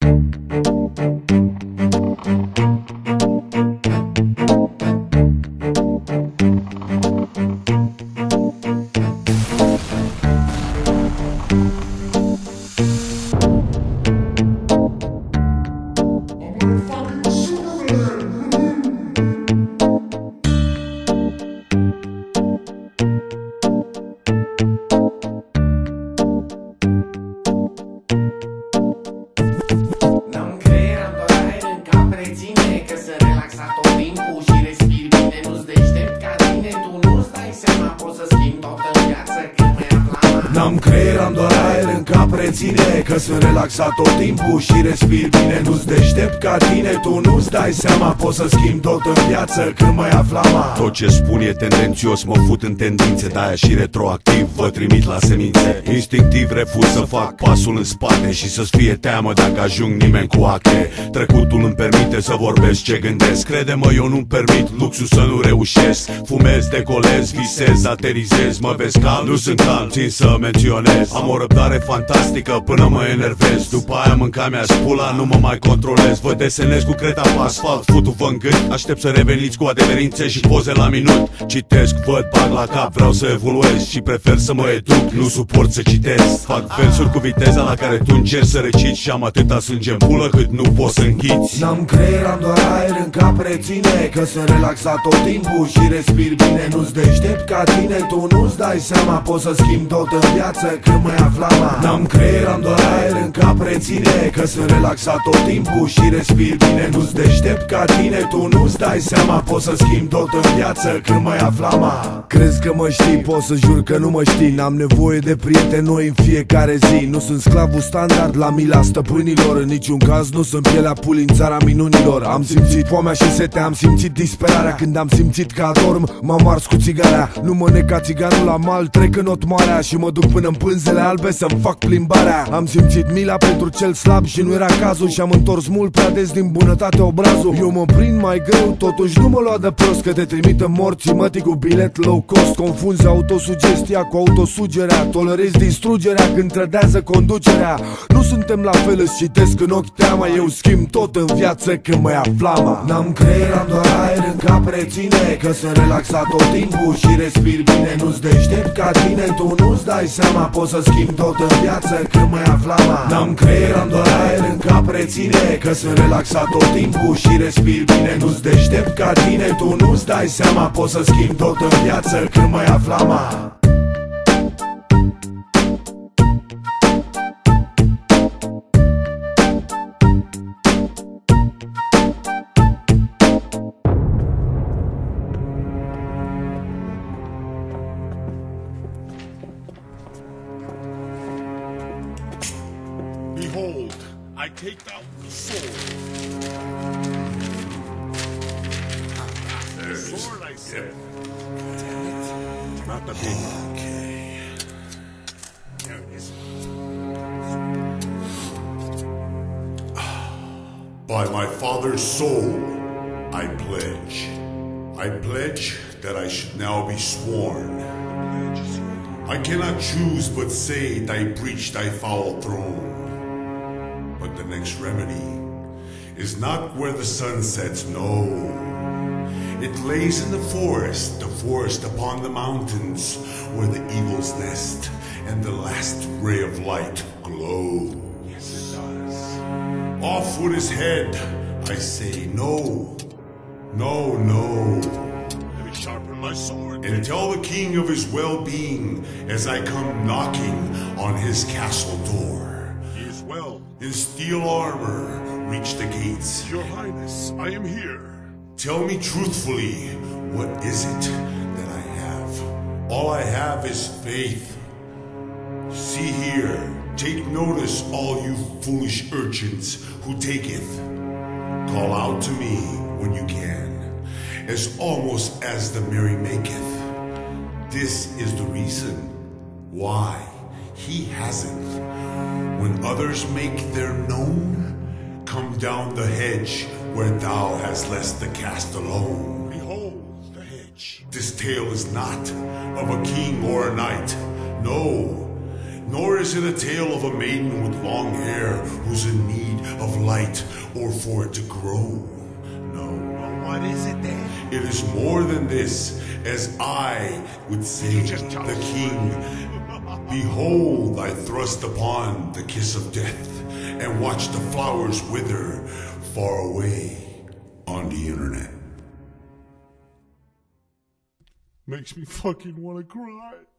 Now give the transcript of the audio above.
N-am creier, am doar aer în cap, reține că sunt relaxat tot timpul și respir bine. Nu-ți deștept ca tine, tu nu-ți dai seama. Poți să schimbi tot în viață când mă ia flama. Tot ce spun e tendențios, mă fut în tendințe, de-aia și retroactiv vă trimit la semințe. Instinctiv refuz să fac pasul în spate și să-ți fie teamă dacă ajung nimeni cu acte. Trecutul îmi permite să vorbesc ce gândesc. Crede-mă, eu nu-mi permit luxul să nu reușesc. Fumez, decolez, visez, aterizez. Mă vezi calm? Nu sunt calm, țin să menționez. Am o răbdare fantastică până mă enervez. După aia mânca mea spula, nu mă mai controlez. Vă desenez cu creta pe asfalt, futu-vă în gât. Aștept să reveniți cu adeverințe și poze la minut. Citesc, văd, bag la cap, vreau să evoluez și prefer să mă educ, nu suport să citesc. Fac versuri cu viteza la care tu încerci să reciți și am atâta sânge în pulă cât nu poți să înghiți. N-am creier, am doar aer în cap, reține că sunt relaxat tot timpul și respir bine. Nu-ți deștept ca tine, tu nu-ți dai seama. Poți să schimbi tot în viață când mă ia flama. N-am creier, am doar aer în cap, reține că sunt relaxat tot timpul și respir bine. Nu-ți deștept ca tine, tu nu-ți dai seama. Poți să schimbi tot în viață când mă ia flama. Crezi că mă știi, pot să jur că nu mă știi. N-am nevoie de prieteni noi în fiecare zi. Nu sunt sclavul standard la mila stăpânilor. În niciun caz nu sunt pielea puli în țara minunilor. Am simțit foamea și setea, am simțit disperarea. Când am simțit că adorm, m-am ars cu țigarea. Nu mă nec ca țiganul la mal, trec în Otmarea și mă duc până în pânzele albe să-mi fac plimbarea. Am simțit mila pentru cel slab și nu era cazul și am întors mult prea des din bunătate obrazul. Eu mă prind mai greu, totuși nu mă lua de prost că te trimit în morții mătii cu bilet low cost. Confunzi autosugestia cu autosugerea, tolerezi distrugerea când trădează conducerea. Nu suntem la fel, îți citesc în ochi teama. Eu schimb tot în viață când mă ia flama. N-am creier, am doar aer în cap, reține că sunt relaxat tot timpul și respir bine. Nu-ți deștept ca tine, tu nu-ți dai seama. Poți să schimbi tot în viață când mă ia flama. N-am creier, am doar aer în cap, reține că sunt relaxat tot timpul și respir bine. Nu-ți deștept ca tine, tu nu-ți dai seama. Poți să schimbi tot în viață când mă ia flama. Behold, I take out the sword. The sword, I said. Damn it. Not the big one. Okay. There it is. By my father's soul, I pledge. I pledge that I should now be sworn. I cannot choose but say thy breach thy foul throne. But the next remedy is not where the sun sets, no. It lays in the forest upon the mountains, where the eagle's nest and the last ray of light glow. Yes, it does. Off with his head, I say no, no, no. Let me sharpen my sword. And tell the king of his well-being as I come knocking on his castle door. He is well. In steel armor, reach the gates. Your Highness, I am here. Tell me truthfully, what is it that I have? All I have is faith. See here, take notice, all you foolish urchins who taketh. Call out to me when you can, as almost as the merry maketh. This is the reason why he hasn't. When others make their known, come down the hedge where thou hast left the cast alone. Behold the hedge. This tale is not of a king or a knight, no, nor is it a tale of a maiden with long hair who's in need of light or for it to grow. No. What is it then? It is more than this, as I would say the king. Behold, I thrust upon the kiss of death and watch the flowers wither far away on the internet. Makes me fucking want to cry.